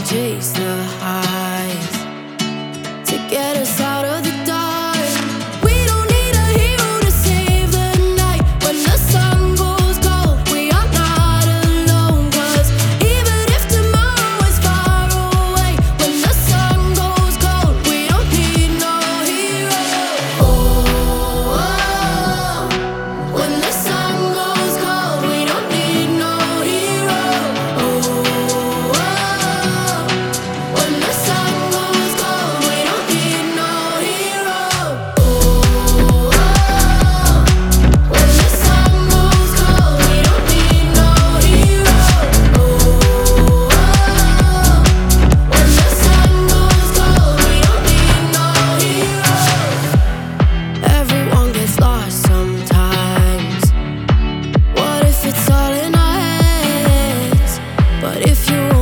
chase the highs to get us out of the dark. We don't need a hero to save the night. When the sun goes cold, we are not alone. 'Cause even if tomorrow is far away, when the sun goes cold, we don't need no hero. Oh, oh, when the sun goes cold, we don't need no hero. Oh, oh, when the sun goes cold, we don't need no hero. Oh, when the sun goes cold, we don't need no hero. Oh, when the sun goes cold, we don't need no hero. Everyone gets lost sometimes. What if it's all in our heads? But if you